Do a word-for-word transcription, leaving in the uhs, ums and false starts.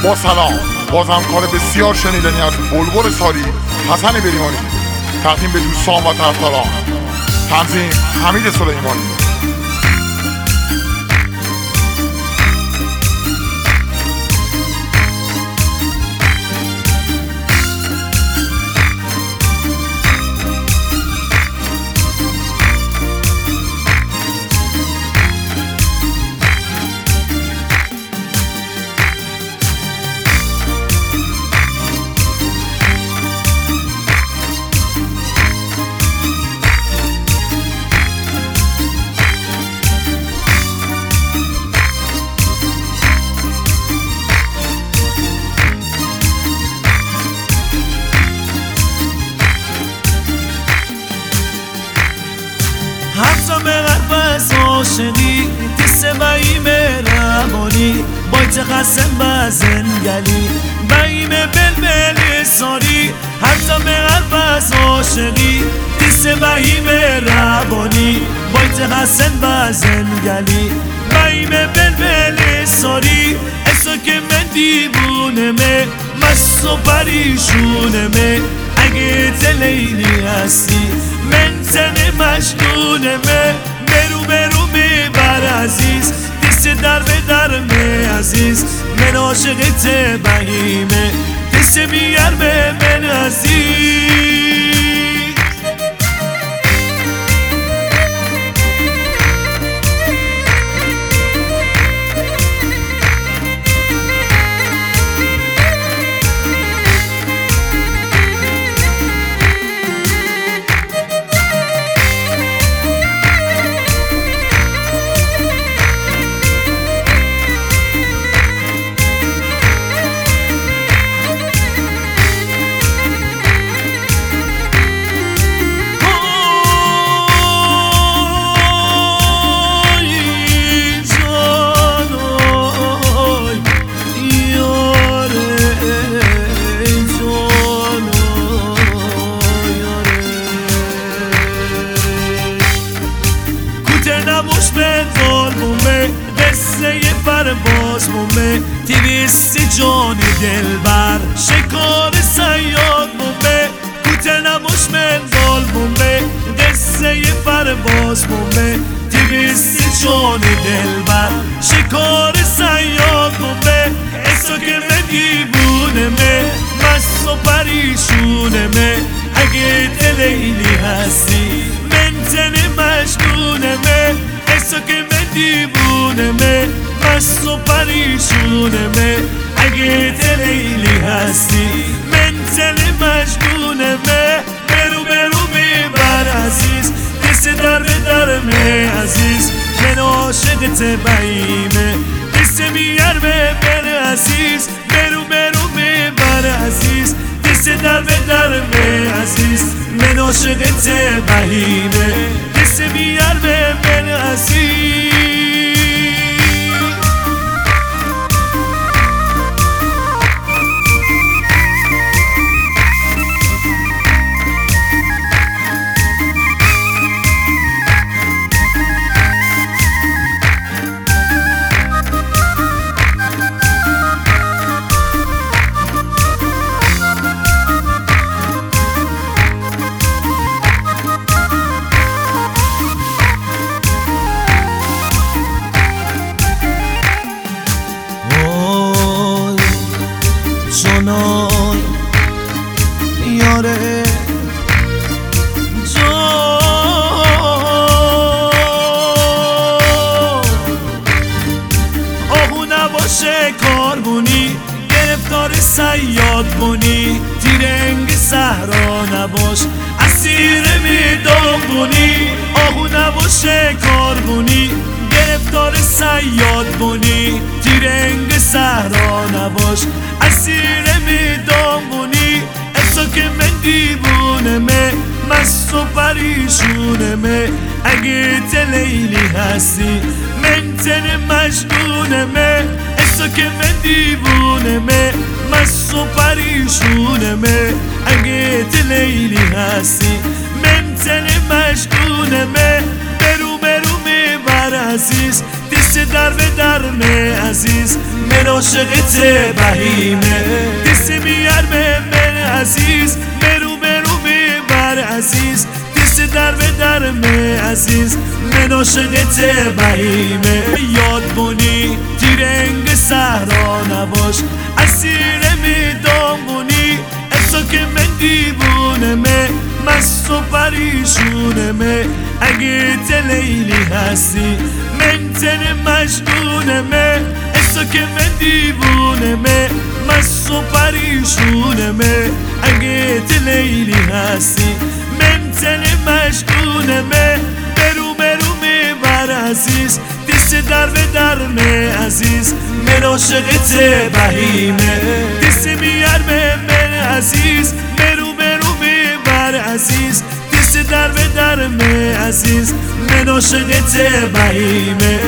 با سلام، بازم کار بسیار شنیدنی از بلبل ساری حسن بریمانی تقدیم به دوستان و طرفداران. تنظیم حمید سلیمانی. حتی به قلب از عاشقی تسه بایی مهربانی باید قسم بزنگلی بایی بلبل ساری. حتی به قلب از عاشقی تسه بایی مهربانی باید قسم بزنگلی بایی بلبل ساری. اسا که من دیوونه مه مست و پریشونه مه اگه تلیلی هستی من تن مجنونه مه برو برو میبر عزیز دست در به در مه عزیز من عاشقت بهیمه دست بیار به من عزیز. نباش به دار بومه قصه پرواز بومه تیویستی جان دلبر شکار سیاد بومه کوته نباش به دار بومه قصه پرواز بومه تیویستی جان دلبر شکار سیاد بومه اسا که من دیوونه مه مست و پریشونه مه اگه دلیلی هستی من تن مجنونه مه اسا که من دیوونه مه مست و پریشونه مه اگه دلیلی هستی من تن مجنونه مه برو برو میبر عزیز دست در به در مه عزیز من عاشقت بهیمه دست بیار به من عزیز برو برو میبر عزیز دست در به در مه عزیز من عاشقت بهیمه دست بیار به من عزیز. جانای یاره جان آهو نباشه کاربونی گرفتار سیاد بونی تیرنگ صحرا نباش اسیر میدان بونی آهو نباشه کاربونی گرفتار سیاد بونی تیرنگ صحرا نباش اسیر میدان بونی اسا که من دیوونه مه مست و پریشونه مه اگه تلیلی هستی من تن مجنونه مه اسا که من دیوونه مه مست و پریشونه مه اگه تلیلی هستی من تن مجنونه مه برو برو میبر عزیز دست دست در به درمه عزیز من عاشقت بهیمه دست میارمه من عزیز مرو مرو ببر عزیز دست در به درمه عزیز من عاشقت بهیمه یاد بونی تیرنگ صحرا نباش اسیر میدان بونی احسا که من دیوونمه مست و پریشونمه اگه تلیلی هستی من تن مجنونمه احسا که من دیوونمه مست و پریشونمه اگه تلیلی هستی من تن مجنونمه برو برو میبر عزیز دست در به درمه عزیز من عاشقت بهیمه دست میارمه من عزیز برو برو میبر عزیز دست در به درمه عزیز من عاشقت بهیمه